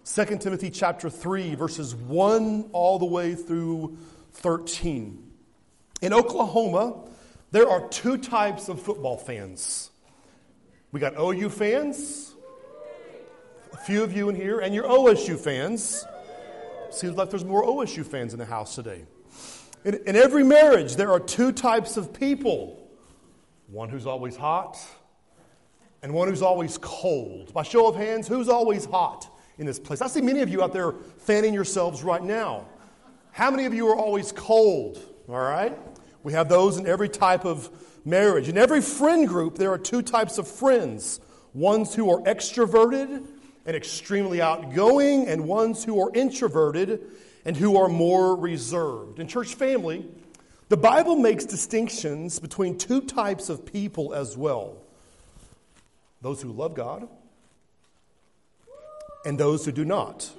2 Timothy chapter 3, verses 1 all the way through 13. In Oklahoma, there are two types of football fans. We got OU fans, a few of you in here, and your OSU fans. Seems like there's more OSU fans in the house today. In every marriage, there are two types of people. One who's always hot, and one who's always cold. By show of hands, who's always hot in this place? I see many of you out there fanning yourselves right now. How many of you are always cold? All right? We have those in every type of marriage. In every friend group, there are two types of friends. Ones who are extroverted and extremely outgoing, and ones who are introverted and who are more reserved. In church family, the Bible makes distinctions between two types of people as well. Those who love God and those who do not.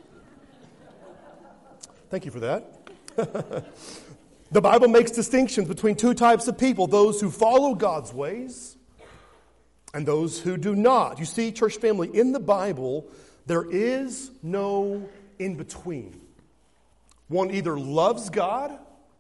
Thank you for that. The Bible makes distinctions between two types of people, those who follow God's ways and those who do not. You see, church family, in the Bible, there is no in-between. One either loves God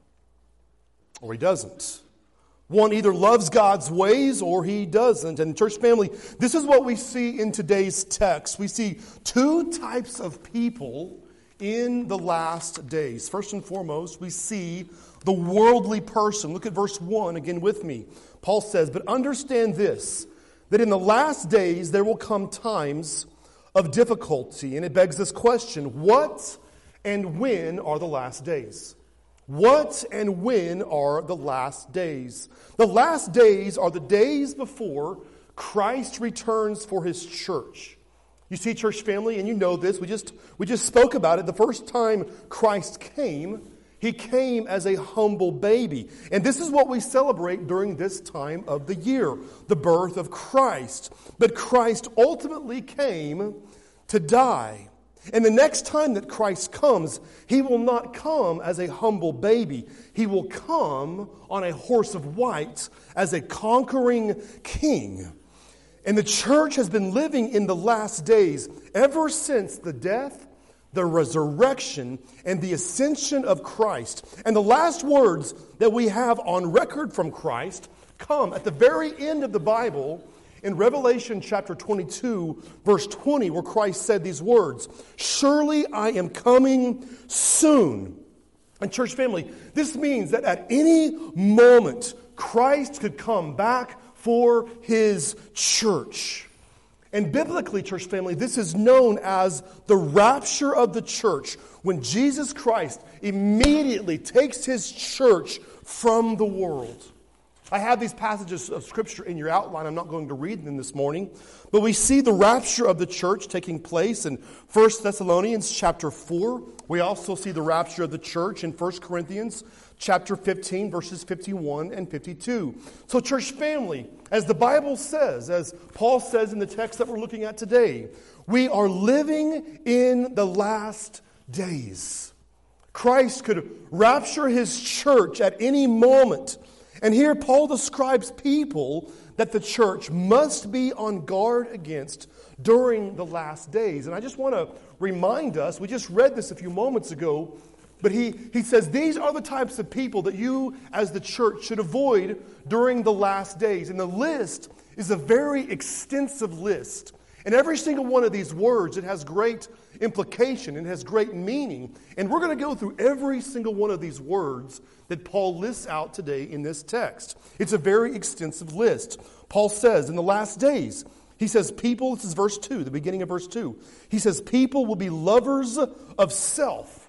or he doesn't. One either loves God's ways or he doesn't. And church family, this is what we see in today's text. We see two types of people in the last days. First and foremost, we see the worldly person. Look at verse 1 again with me. Paul says, "But understand this, that in the last days there will come times of difficulty." And it begs this question, what and when are the last days? What and when are the last days? The last days are the days before Christ returns for his church. You see, church family, and you know this, we just spoke about it. The first time Christ came, he came as a humble baby. And this is what we celebrate during this time of the year, the birth of Christ. But Christ ultimately came to die. And the next time that Christ comes, he will not come as a humble baby. He will come on a horse of white as a conquering king. And the church has been living in the last days ever since the death, the resurrection, and the ascension of Christ. And the last words that we have on record from Christ come at the very end of the Bible in Revelation chapter 22, verse 20, where Christ said these words, "Surely I am coming soon." And church family, this means that at any moment, Christ could come back for his church. And biblically, church family, this is known as the rapture of the church, when Jesus Christ immediately takes his church from the world. I have these passages of Scripture in your outline. I'm not going to read them this morning. But we see the rapture of the church taking place in 1 Thessalonians chapter 4. We also see the rapture of the church in 1 Corinthians chapter 15, verses 51 and 52. So church family, as the Bible says, as Paul says in the text that we're looking at today, we are living in the last days. Christ could rapture his church at any moment. And here Paul describes people that the church must be on guard against during the last days. And I just want to remind us, we just read this a few moments ago, but he says these are the types of people that you as the church should avoid during the last days. And the list is a very extensive list. And every single one of these words, it has great implication, it has great meaning. And we're going to go through every single one of these words that Paul lists out today in this text. It's a very extensive list. Paul says, in the last days, he says people, this is verse 2, the beginning of verse 2. He says people will be lovers of self,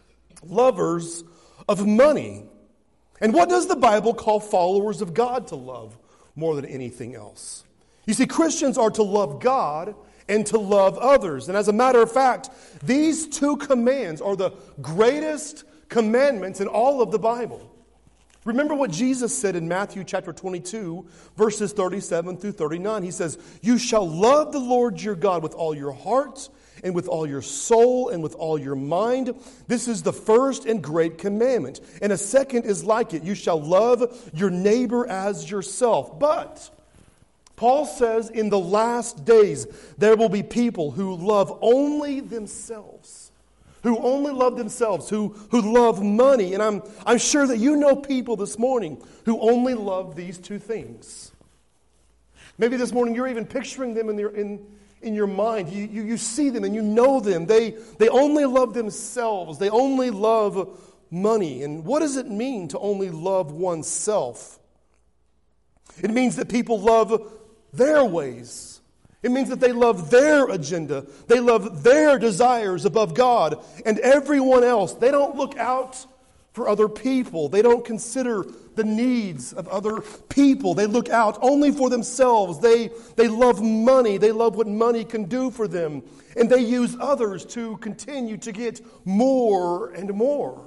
lovers of money. And what does the Bible call followers of God to love more than anything else? You see, Christians are to love God and to love others. And as a matter of fact, these two commands are the greatest commandments in all of the Bible. Remember what Jesus said in Matthew chapter 22, verses 37 through 39. He says, "You shall love the Lord your God with all your heart and with all your soul and with all your mind. This is the first and great commandment. And a second is like it. You shall love your neighbor as yourself." But Paul says in the last days, there will be people who love only themselves, who only love themselves, who love money. And I'm sure that you know people this morning who only love these two things. Maybe this morning you're even picturing them in your mind. You see them and you know them. They only love themselves. They only love money. And what does it mean to only love oneself? It means that people love their ways. It means that they love their agenda. They love their desires above God and everyone else. They don't look out for other people. They don't consider the needs of other people. They look out only for themselves. They love money. They love what money can do for them. And they use others to continue to get more and more.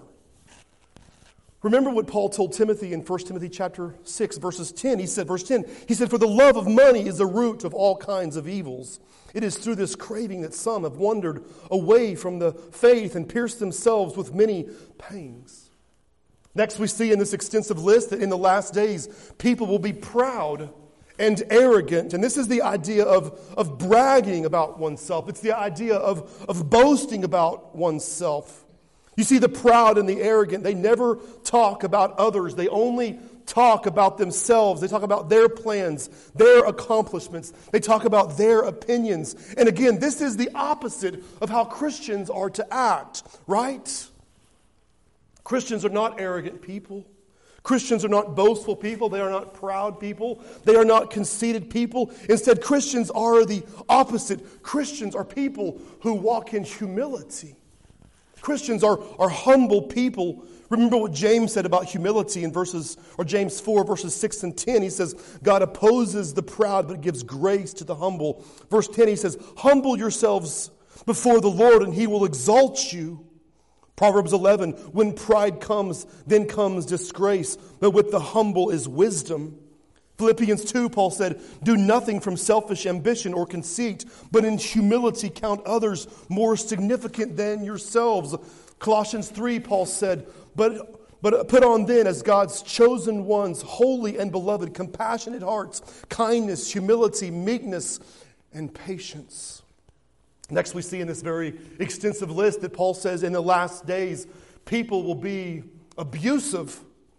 Remember what Paul told Timothy in 1 Timothy chapter 6, verses 10. He said, verse 10, he said, "For the love of money is the root of all kinds of evils. It is through this craving that some have wandered away from the faith and pierced themselves with many pangs." Next, we see in this extensive list that in the last days, people will be proud and arrogant. And this is the idea of bragging about oneself. It's the idea of boasting about oneself. You see, the proud and the arrogant, they never talk about others. They only talk about themselves. They talk about their plans, their accomplishments. They talk about their opinions. And again, this is the opposite of how Christians are to act, right? Christians are not arrogant people. Christians are not boastful people. They are not proud people. They are not conceited people. Instead, Christians are the opposite. Christians are people who walk in humility. Christians are humble people. Remember what James said about humility in James 4, verses 6 and 10. He says, God opposes the proud, but gives grace to the humble. Verse 10, he says, humble yourselves before the Lord, and he will exalt you. Proverbs 11, when pride comes, then comes disgrace, but with the humble is wisdom. Philippians 2, Paul said, do nothing from selfish ambition or conceit, but in humility count others more significant than yourselves. Colossians 3, Paul said, but put on then as God's chosen ones, holy and beloved, compassionate hearts, kindness, humility, meekness, and patience. Next we see in this very extensive list that Paul says in the last days, people will be abusive.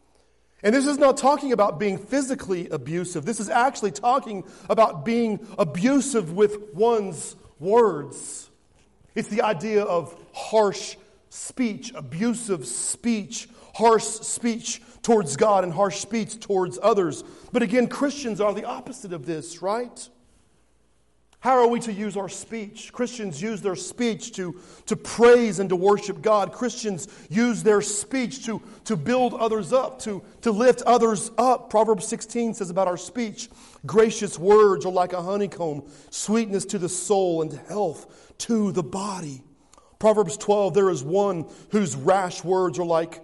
And this is not talking about being physically abusive. This is actually talking about being abusive with one's words. It's the idea of harsh speech, abusive speech, harsh speech towards God and harsh speech towards others. But again, Christians are the opposite of this, right? How are we to use our speech? Christians use their speech to praise and to worship God. Christians use their speech to build others up, to lift others up. Proverbs 16 says about our speech, gracious words are like a honeycomb, sweetness to the soul and health to the body. Proverbs 12, there is one whose rash words are like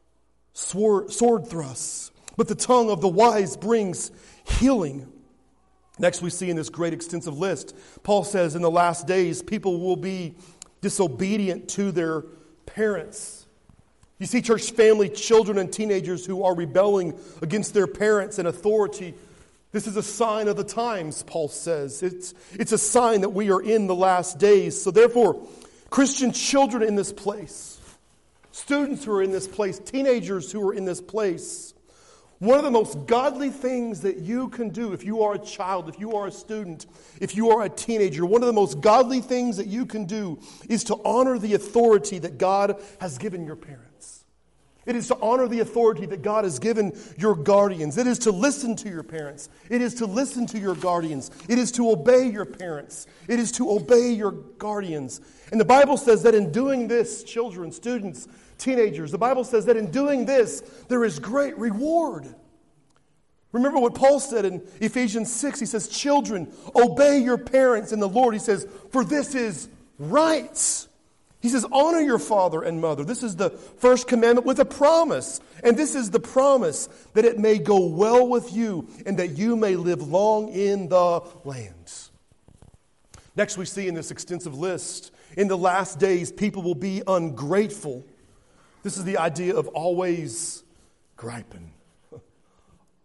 sword thrusts, but the tongue of the wise brings healing. Next we see in this great extensive list, Paul says in the last days, people will be disobedient to their parents. You see, church family, children and teenagers who are rebelling against their parents and authority. This is a sign of the times, Paul says. It's a sign that we are in the last days. So therefore, Christian children in this place, students who are in this place, teenagers who are in this place, one of the most godly things that you can do if you are a child, if you are a student, if you are a teenager, one of the most godly things that you can do is to honor the authority that God has given your parents. It is to honor the authority that God has given your guardians. It is to listen to your parents. It is to listen to your guardians. It is to obey your parents. It is to obey your guardians. And the Bible says that in doing this, children, students, teenagers, the Bible says that in doing this, there is great reward. Remember what Paul said in Ephesians 6. He says, children, obey your parents in the Lord. He says, for this is right. He says, honor your father and mother. This is the first commandment with a promise. And this is the promise that it may go well with you and that you may live long in the land. Next we see in this extensive list, in the last days, people will be ungrateful. This is the idea of always griping.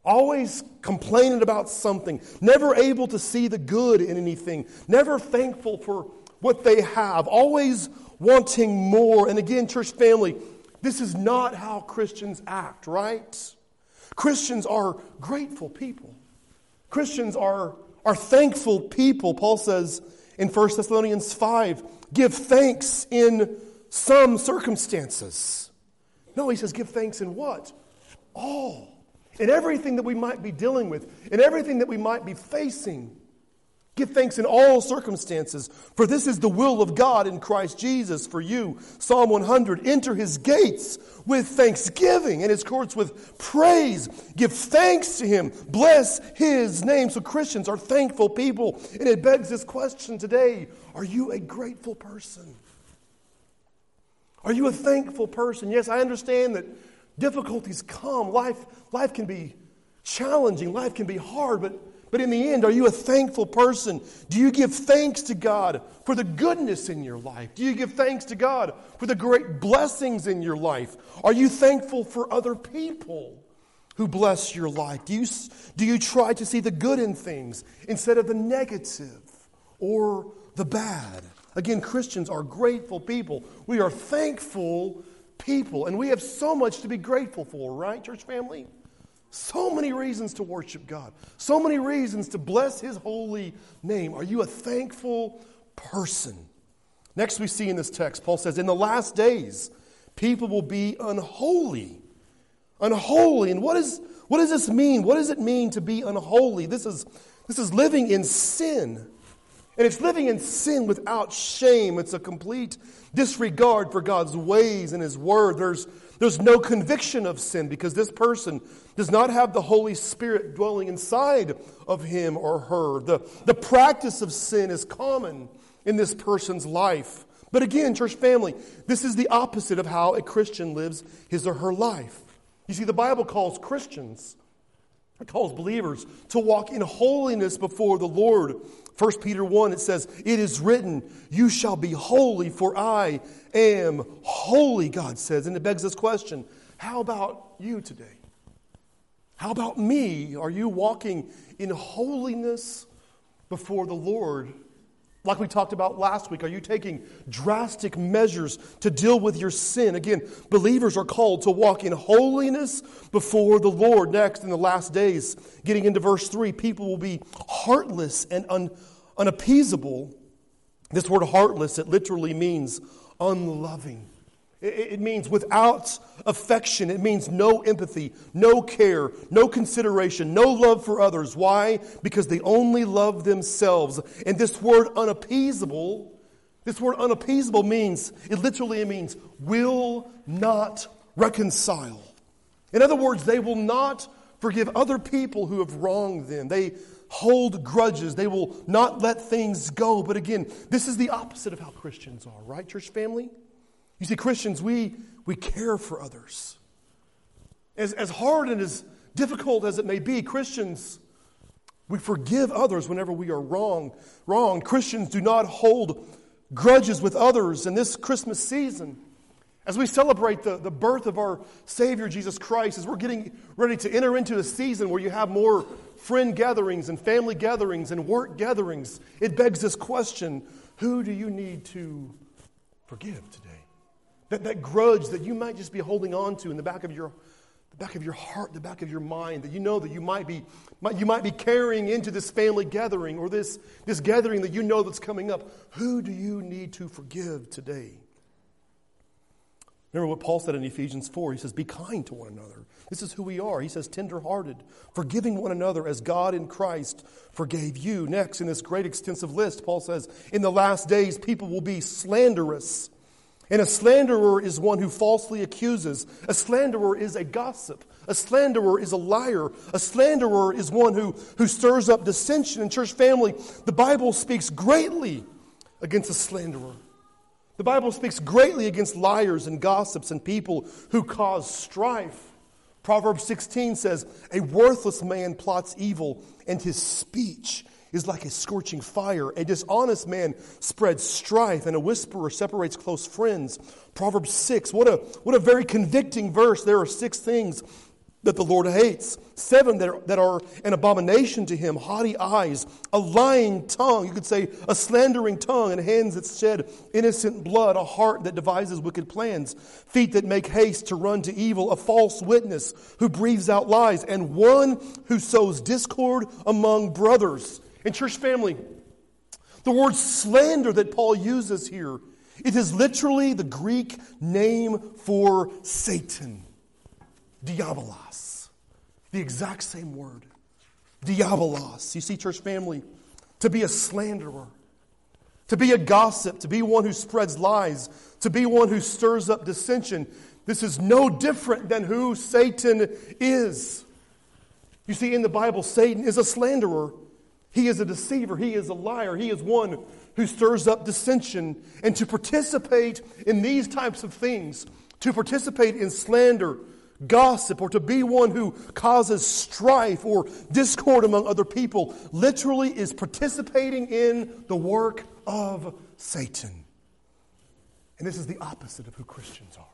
always complaining about something, never able to see the good in anything, never thankful for what they have, always wanting more. And again, church family, this is not how Christians act, right? Christians are grateful people. Christians are thankful people. Paul says in 1 Thessalonians 5, give thanks in some circumstances. No, he says give thanks in what? All. In everything that we might be dealing with, in everything that we might be facing. Give thanks in all circumstances, for this is the will of God in Christ Jesus for you. Psalm 100, enter his gates with thanksgiving and his courts with praise. Give thanks to him. Bless his name. So Christians are thankful people. And it begs this question today, are you a grateful person? Are you a thankful person? Yes, I understand that difficulties come. Life can be challenging. Life can be hard, but in the end, are you a thankful person? Do you give thanks to God for the goodness in your life? Do you give thanks to God for the great blessings in your life? Are you thankful for other people who bless your life? Do you try to see the good in things instead of the negative or the bad? Again, Christians are grateful people. We are thankful people, and we have so much to be grateful for, right, church family? So many reasons to worship God. So many reasons to bless his holy name. Are you a thankful person? Next we see in this text, Paul says, in the last days, people will be unholy. Unholy. And what does this mean? What does it mean to be unholy? This is living in sin. And it's living in sin without shame. It's a complete disregard for God's ways and his word. There's no conviction of sin because this person does not have the Holy Spirit dwelling inside of him or her. The practice of sin is common in this person's life. But again, church family, this is the opposite of how a Christian lives his or her life. You see, the Bible calls Christians, it calls believers to walk in holiness before the Lord. 1 Peter 1, it says, it is written, you shall be holy, for I am holy, God says. And it begs this question, how about you today? How about me? Are you walking in holiness before the Lord? Like we talked about last week, are you taking drastic measures to deal with your sin? Again, believers are called to walk in holiness before the Lord. Next, in the last days, getting into verse 3, people will be heartless and unappeasable. This word heartless, it literally means unloving. It means without affection. It means no empathy, no care, no consideration, no love for others. Why? Because they only love themselves. And this word unappeasable means, it literally means will not reconcile. In other words, they will not forgive other people who have wronged them. They hold grudges. They will not let things go. But again, this is the opposite of how Christians are, right, church family? You see, Christians, we care for others. As hard and as difficult as it may be, Christians, we forgive others whenever we are wrong. Christians do not hold grudges with others. In this Christmas season, as we celebrate the birth of our Savior, Jesus Christ, as we're getting ready to enter into a season where you have more friend gatherings and family gatherings and work gatherings, it begs this question, who do you need to forgive today? That grudge that you might just be holding on to in the back of your heart, the back of your mind, that you know that you might be carrying into this family gathering or this gathering that you know that's coming up. Who do you need to forgive today? Remember what Paul said in Ephesians 4. He says, be kind to one another. This is who we are. He says, tenderhearted, forgiving one another as God in Christ forgave you. Next, in this great extensive list, Paul says, in the last days, people will be slanderous. And a slanderer is one who falsely accuses. A slanderer is a gossip. A slanderer is a liar. A slanderer is one who stirs up dissension. In church family, the Bible speaks greatly against a slanderer. The Bible speaks greatly against liars and gossips and people who cause strife. Proverbs 16 says, a worthless man plots evil, and his speech is like a scorching fire. A dishonest man spreads strife, and a whisperer separates close friends. Proverbs 6, what a very convicting verse. There are 6 things that the Lord hates. 7 that are an abomination to him, haughty eyes, a lying tongue, you could say a slandering tongue, and hands that shed innocent blood, a heart that devises wicked plans, feet that make haste to run to evil, a false witness who breathes out lies, and one who sows discord among brothers. And church family, the word slander that Paul uses here, it is literally the Greek name for Satan. Diabolos. The exact same word. Diabolos. You see, church family, to be a slanderer, to be a gossip, to be one who spreads lies, to be one who stirs up dissension, this is no different than who Satan is. You see, in the Bible, Satan is a slanderer. He is a deceiver. He is a liar. He is one who stirs up dissension. And to participate in these types of things, to participate in slander, gossip, or to be one who causes strife or discord among other people, literally is participating in the work of Satan. And this is the opposite of who Christians are.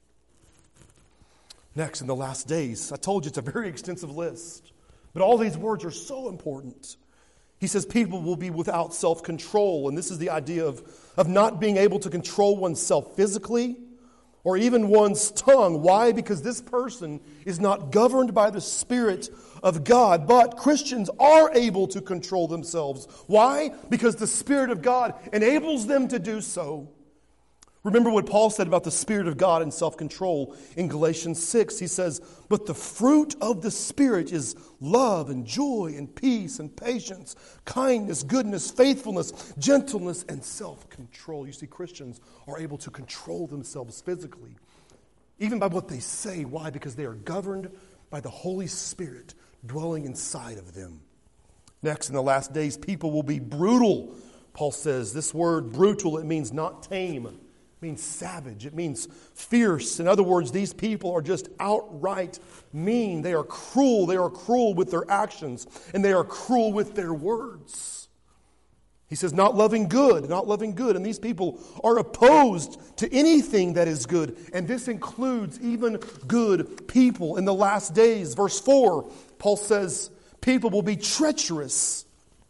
Next, in the last days, I told you it's a very extensive list, but all these words are so important. He says people will be without self-control, and this is the idea of not being able to control oneself physically or even one's tongue. Why? Because this person is not governed by the Spirit of God. But Christians are able to control themselves. Why? Because the Spirit of God enables them to do so. Remember what Paul said about the Spirit of God and self-control in Galatians 6. He says, but the fruit of the Spirit is love and joy and peace and patience, kindness, goodness, faithfulness, gentleness, and self-control. You see, Christians are able to control themselves physically, even by what they say. Why? Because they are governed by the Holy Spirit dwelling inside of them. Next, in the last days, people will be brutal. Paul says this word brutal, it means not tame. It means savage. It means fierce. In other words, these people are just outright mean. They are cruel. They are cruel with their actions, and they are cruel with their words. He says, not loving good, not loving good. And these people are opposed to anything that is good. And this includes even good people. In the last days, verse 4, Paul says, people will be treacherous.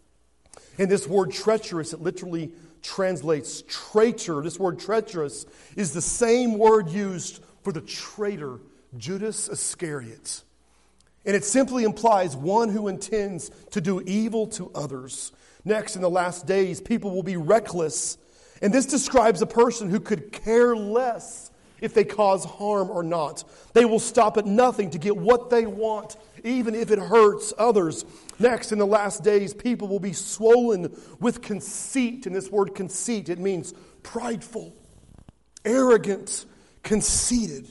And this word treacherous, it literally translates traitor. This word treacherous is the same word used for the traitor, Judas Iscariot. And it simply implies one who intends to do evil to others. Next, in the last days, people will be reckless. And this describes a person who could care less if they cause harm or not. They will stop at nothing to get what they want, even if it hurts others. Next, in the last days, people will be swollen with conceit. And this word conceit, it means prideful, arrogant, conceited.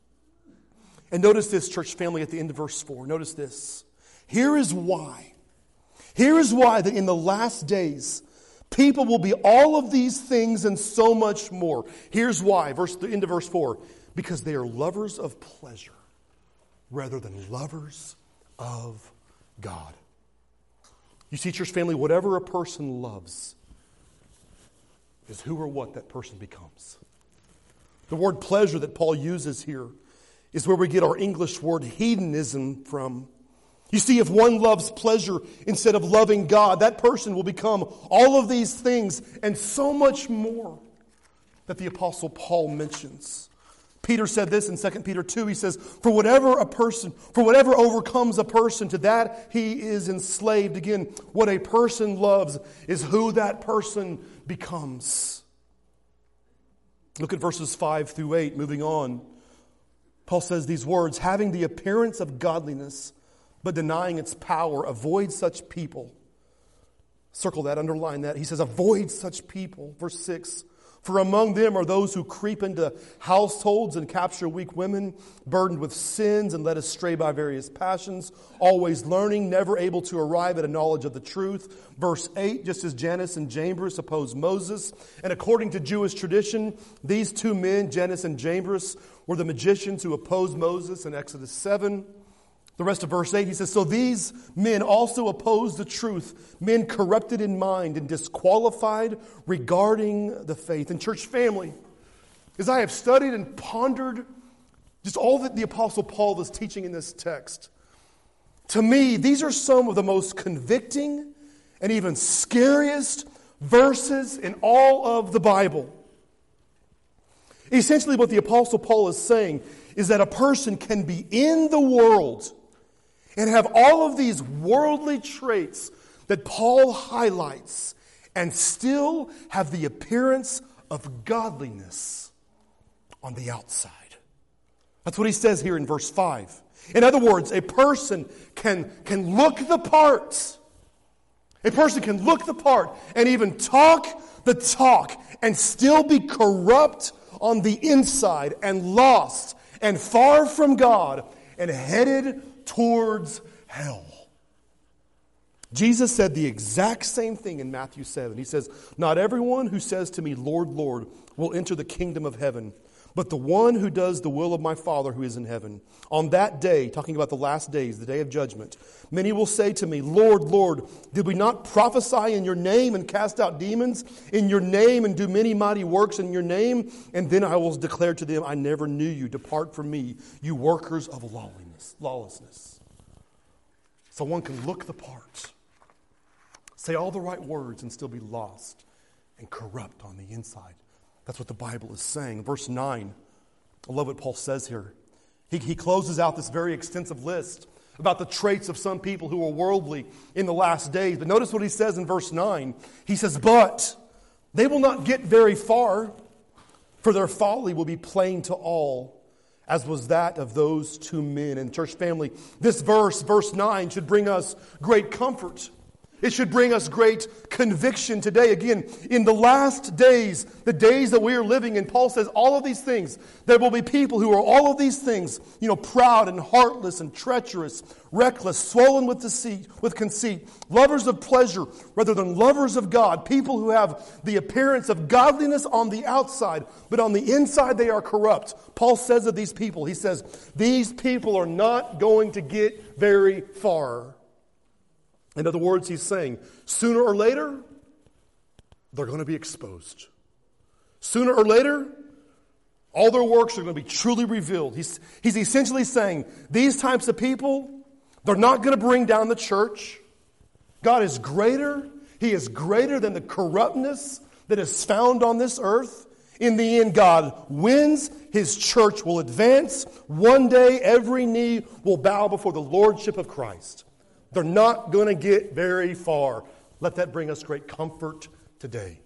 And notice this, church family, at the end of verse 4. Notice this. Here is why. Here is why that in the last days, people will be all of these things and so much more. Here's why. End of verse 4. Because they are lovers of pleasure rather than lovers of God. You see, church family, whatever a person loves is who or what that person becomes. The word pleasure that Paul uses here is where we get our English word hedonism from. You see, if one loves pleasure instead of loving God, that person will become all of these things and so much more that the Apostle Paul mentions. Peter said this in 2 Peter 2. He says, for whatever overcomes a person, to that he is enslaved. Again, what a person loves is who that person becomes. Look at verses 5 through 8, moving on. Paul says these words, having the appearance of godliness, but denying its power, avoid such people. Circle that, underline that. He says, avoid such people. Verse 6, for among them are those who creep into households and capture weak women, burdened with sins and led astray by various passions, always learning, never able to arrive at a knowledge of the truth. Verse 8, just as Jannes and Jambres opposed Moses. And according to Jewish tradition, these two men, Jannes and Jambres, were the magicians who opposed Moses in Exodus 7. The rest of verse 8, he says, so these men also oppose the truth, men corrupted in mind and disqualified regarding the faith. And church family, as I have studied and pondered just all that the Apostle Paul is teaching in this text. To me, these are some of the most convicting and even scariest verses in all of the Bible. Essentially, what the Apostle Paul is saying is that a person can be in the world and have all of these worldly traits that Paul highlights and still have the appearance of godliness on the outside. That's what he says here in verse 5. In other words, a person can look the part. A person can look the part and even talk the talk and still be corrupt on the inside and lost and far from God and headed towards hell. Jesus said the exact same thing in Matthew 7. He says, "Not everyone who says to me, 'Lord, Lord,' will enter the kingdom of heaven, but the one who does the will of my Father who is in heaven. On that day," talking about the last days, the day of judgment, "many will say to me, 'Lord, Lord, did we not prophesy in your name and cast out demons in your name and do many mighty works in your name?' And then I will declare to them, 'I never knew you. Depart from me, you workers of lawlessness.'" So one can look the part, say all the right words, and still be lost and corrupt on the inside. That's what the Bible is saying. Verse 9, I love what Paul says here. He closes out this very extensive list about the traits of some people who are worldly in the last days. But notice what he says in verse 9. He says, "But they will not get very far, for their folly will be plain to all, as was that of those two men." And church family, this verse 9, should bring us great comfort. It should bring us great conviction today. Again, in the last days, the days that we are living in, Paul says all of these things. There will be people who are all of these things, proud and heartless and treacherous, reckless, swollen with conceit, lovers of pleasure rather than lovers of God, people who have the appearance of godliness on the outside, but on the inside they are corrupt. Paul says of these people, he says, these people are not going to get very far. In other words, he's saying, sooner or later, they're going to be exposed. Sooner or later, all their works are going to be truly revealed. He's essentially saying, these types of people, they're not going to bring down the church. God is greater. He is greater than the corruptness that is found on this earth. In the end, God wins. His church will advance. One day, every knee will bow before the lordship of Christ. They're not going to get very far. Let that bring us great comfort today.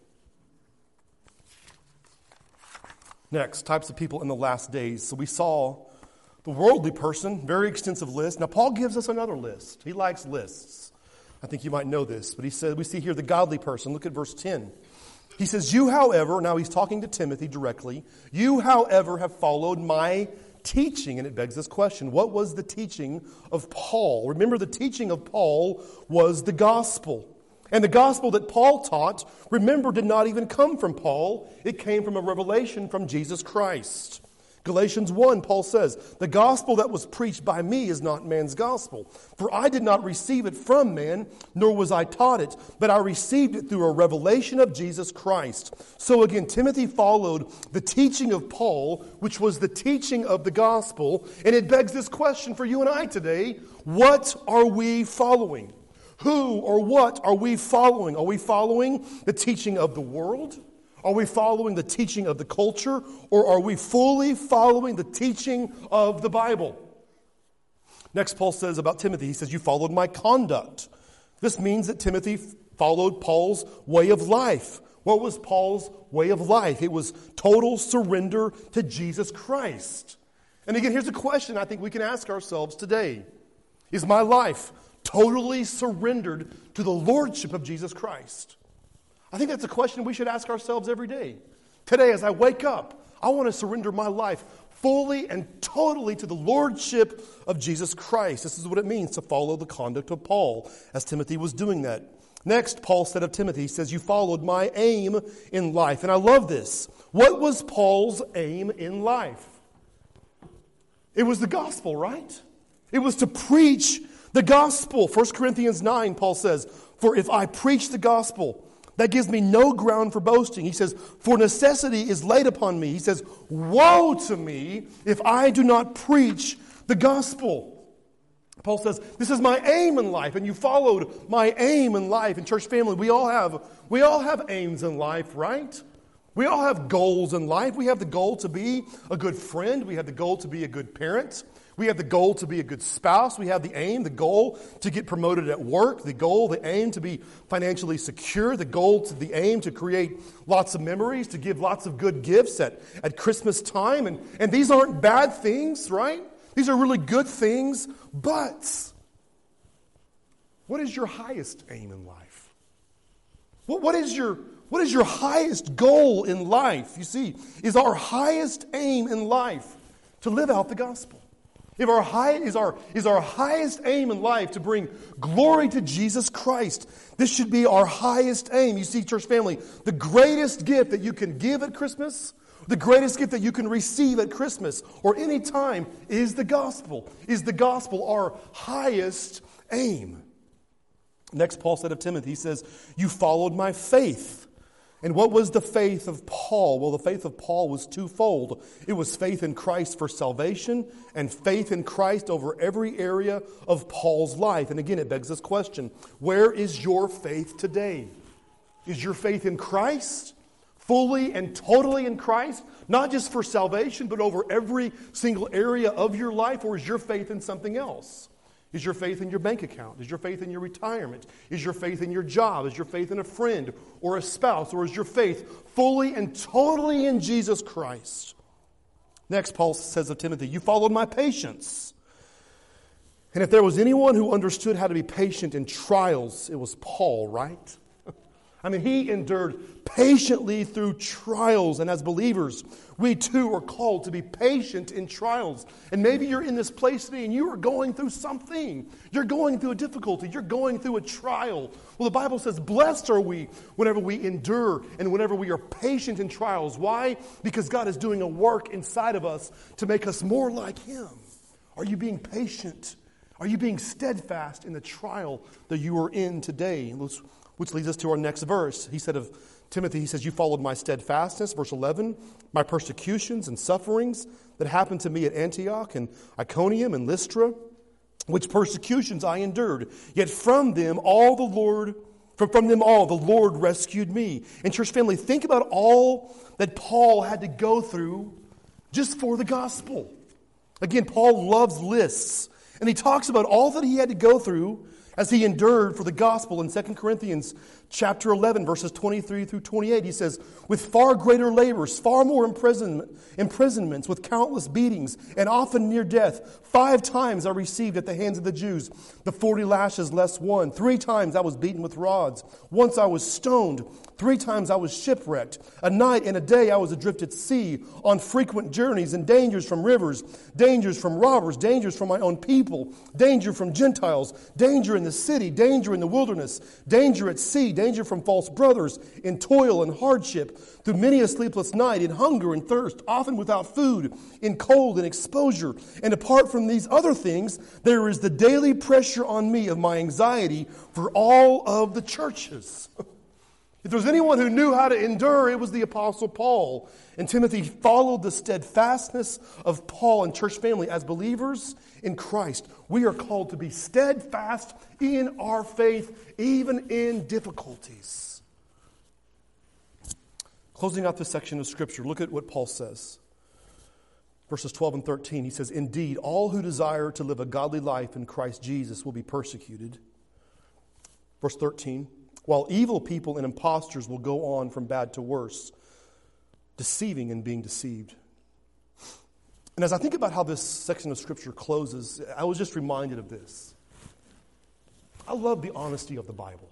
Next, types of people in the last days. So we saw the worldly person, very extensive list. Now Paul gives us another list. He likes lists. I think you might know this, but he said, we see here the godly person. Look at verse 10. He says, "You, however," now he's talking to Timothy directly, "you, however, have followed my teaching." And it begs this question, what was the teaching of Paul? Remember, the teaching of Paul was the gospel. And the gospel that Paul taught, remember, did not even come from Paul. It came from a revelation from Jesus Christ. Galatians 1, Paul says, "The gospel that was preached by me is not man's gospel. For I did not receive it from man, nor was I taught it, but I received it through a revelation of Jesus Christ." So again, Timothy followed the teaching of Paul, which was the teaching of the gospel. And it begs this question for you and I today. What are we following? Who or what are we following? Are we following the teaching of the world? Are we following the teaching of the culture, or are we fully following the teaching of the Bible? Next, Paul says about Timothy, he says, "You followed my conduct." This means that Timothy followed Paul's way of life. What was Paul's way of life? It was total surrender to Jesus Christ. And again, here's a question I think we can ask ourselves today. Is my life totally surrendered to the lordship of Jesus Christ? I think that's a question we should ask ourselves every day. Today, as I wake up, I want to surrender my life fully and totally to the lordship of Jesus Christ. This is what it means to follow the conduct of Paul, as Timothy was doing that. Next, Paul said of Timothy, he says, "You followed my aim in life." And I love this. What was Paul's aim in life? It was the gospel, right? It was to preach the gospel. 1 Corinthians 9, Paul says, "For if I preach the gospel, That gives me no ground for boasting. He says, for necessity is laid upon me. He says, woe to me if I do not preach the gospel. Paul says, this is my aim in life, and you followed my aim in life. And church family, we all have aims in life, right? We all have goals in life. We have the goal to be a good friend. We have the goal to be a good parent. We have the goal to be a good spouse. We have the aim, the goal to get promoted at work. The goal, the aim to be financially secure. The goal, the aim to create lots of memories, to give lots of good gifts at Christmas time. And these aren't bad things, right? These are really good things. But what is your highest aim in life? What is your highest goal in life? You see, is our highest aim in life to live out the gospel? If is our highest aim in life to bring glory to Jesus Christ, this should be our highest aim. You see, church family, the greatest gift that you can give at Christmas, the greatest gift that you can receive at Christmas or any time is the gospel. Is the gospel our highest aim? Next, Paul said of Timothy, he says, you followed my faith. And what was the faith of Paul? Well, the faith of Paul was twofold. It was faith in Christ for salvation and faith in Christ over every area of Paul's life. And again, it begs this question, where is your faith today? Is your faith in Christ? Fully and totally in Christ? Not just for salvation, but over every single area of your life? Or is your faith in something else? Is your faith in your bank account? Is your faith in your retirement? Is your faith in your job? Is your faith in a friend or a spouse? Or is your faith fully and totally in Jesus Christ? Next, Paul says of Timothy, you followed my patience. And if there was anyone who understood how to be patient in trials, it was Paul, right? I mean, he endured patiently through trials. And as believers, we too are called to be patient in trials. And maybe you're in this place today and you are going through something. You're going through a difficulty. You're going through a trial. Well, the Bible says, blessed are we whenever we endure and whenever we are patient in trials. Why? Because God is doing a work inside of us to make us more like Him. Are you being patient? Are you being steadfast in the trial that you are in today? Which leads us to our next verse. He said of Timothy, he says, you followed my steadfastness, verse 11, my persecutions and sufferings that happened to me at Antioch and Iconium and Lystra, which persecutions I endured. Yet from them all the Lord rescued me. And church family, think about all that Paul had to go through just for the gospel. Again, Paul loves lists. And he talks about all that he had to go through as he endured for the gospel in 2 Corinthians chapter 11, verses 23 through 28. He says, with far greater labors, far more imprisonments, with countless beatings, and often near death. 5 times I received at the hands of the Jews the 40 lashes less one. 3 times I was beaten with rods. Once I was stoned. 3 times I was shipwrecked. A night and a day I was adrift at sea, on frequent journeys and dangers from rivers, dangers from robbers, dangers from my own people, danger from Gentiles, danger in the city, danger in the wilderness, danger at sea, danger from false brothers, in toil and hardship, through many a sleepless night, in hunger and thirst, often without food, in cold and exposure. And apart from these other things, there is the daily pressure on me of my anxiety for all of the churches. If there was anyone who knew how to endure, it was the Apostle Paul. And Timothy followed the steadfastness of Paul. And church family, as believers in Christ, we are called to be steadfast in our faith, even in difficulties. Closing out this section of Scripture, look at what Paul says. Verses 12 and 13, he says, indeed, all who desire to live a godly life in Christ Jesus will be persecuted. Verse 13, while evil people and impostors will go on from bad to worse, deceiving and being deceived. And as I think about how this section of Scripture closes, I was just reminded of this. I love the honesty of the Bible.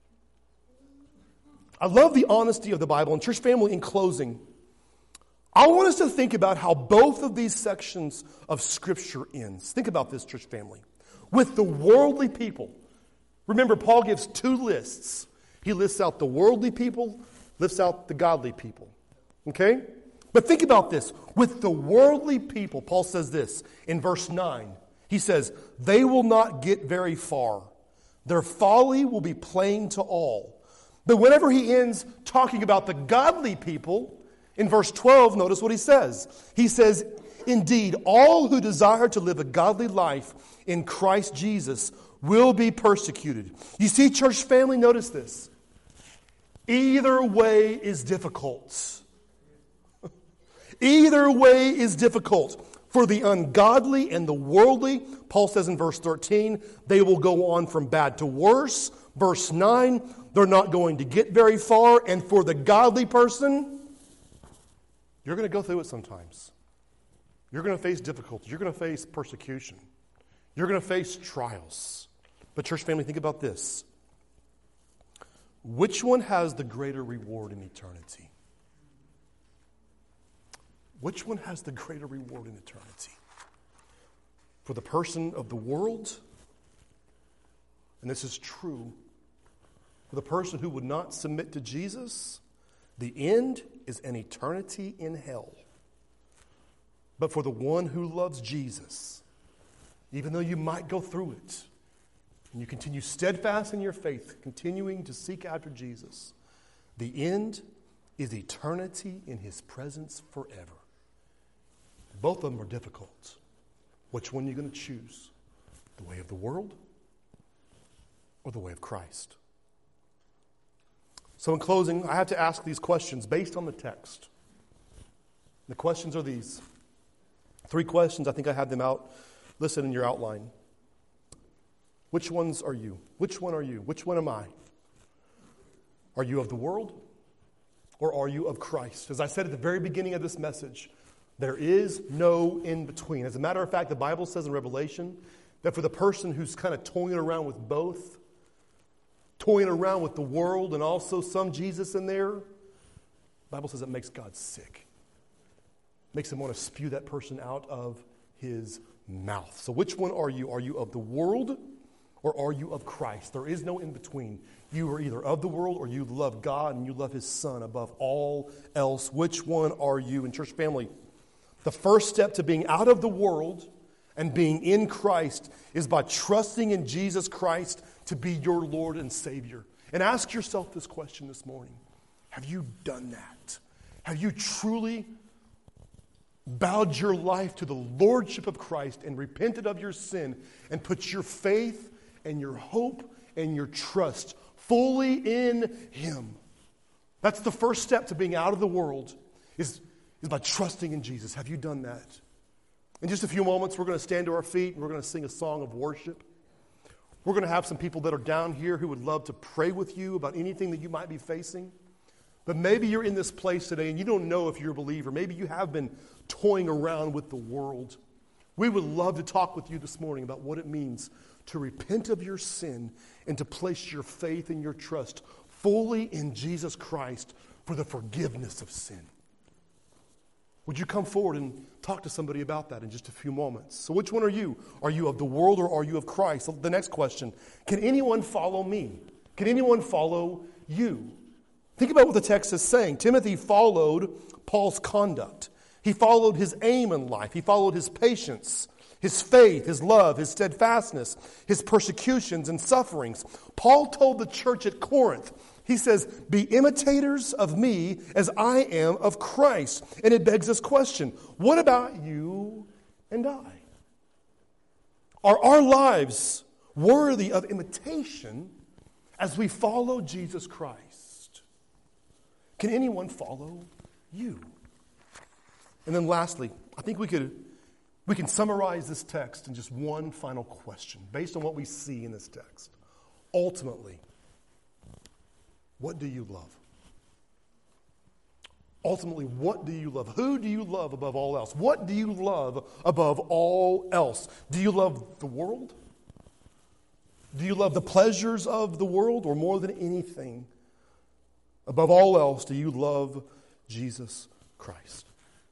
I love the honesty of the Bible. And church family, in closing, I want us to think about how both of these sections of Scripture ends. Think about this, church family. With the worldly people. Remember, Paul gives 2 lists. He lists out the worldly people, lists out the godly people. Okay? But think about this. With the worldly people, Paul says this in verse 9. He says, they will not get very far. Their folly will be plain to all. But whenever he ends talking about the godly people, in verse 12, notice what he says. He says, indeed, all who desire to live a godly life in Christ Jesus will be persecuted. You see, church family, notice this. Either way is difficult. Either way is difficult. For the ungodly and the worldly, Paul says in verse 13, they will go on from bad to worse. Verse 9, they're not going to get very far. And for the godly person, you're going to go through it sometimes. You're going to face difficulties. You're going to face persecution. You're going to face trials. But church family, think about this. Which one has the greater reward in eternity? Which one has the greater reward in eternity? For the person of the world, and this is true, for the person who would not submit to Jesus, the end is an eternity in hell. But for the one who loves Jesus, even though you might go through it, and you continue steadfast in your faith, continuing to seek after Jesus, the end is eternity in his presence forever. Both of them are difficult. Which one are you going to choose? The way of the world or the way of Christ? So in closing, I have to ask these questions based on the text. The questions are these. 3 questions. I think I have them out listed in your outline. Which ones are you? Which one are you? Which one am I? Are you of the world or are you of Christ? As I said at the very beginning of this message, there is no in between. As a matter of fact, the Bible says in Revelation that for the person who's kind of toying around with both, toying around with the world and also some Jesus in there, the Bible says it makes God sick. Makes him want to spew that person out of his mouth. So which one are you? Are you of the world or are you of Christ? There is no in between. You are either of the world or you love God and you love his Son above all else. Which one are you? And church family, the first step to being out of the world and being in Christ is by trusting in Jesus Christ to be your Lord and Savior. And ask yourself this question this morning. Have you done that? Have you truly bowed your life to the lordship of Christ and repented of your sin and put your faith and your hope and your trust fully in him? That's the first step to being out of the world is by trusting in Jesus. Have you done that? In just a few moments, we're going to stand to our feet and we're going to sing a song of worship. We're going to have some people that are down here who would love to pray with you about anything that you might be facing. But maybe you're in this place today and you don't know if you're a believer. Maybe you have been toying around with the world. We would love to talk with you this morning about what it means to repent of your sin and to place your faith and your trust fully in Jesus Christ for the forgiveness of sin. Would you come forward and talk to somebody about that in just a few moments? So which one are you? Are you of the world or are you of Christ? The next question, can anyone follow me? Can anyone follow you? Think about what the text is saying. Timothy followed Paul's conduct. He followed his aim in life. He followed his patience, his faith, his love, his steadfastness, his persecutions and sufferings. Paul told the church at Corinth, he says, be imitators of me as I am of Christ. And it begs this question, what about you and I? Are our lives worthy of imitation as we follow Jesus Christ? Can anyone follow you? And then lastly, I think we can summarize this text in just one final question based on what we see in this text. Ultimately, what do you love? Ultimately, what do you love? Who do you love above all else? What do you love above all else? Do you love the world? Do you love the pleasures of the world? Or more than anything, above all else, do you love Jesus Christ?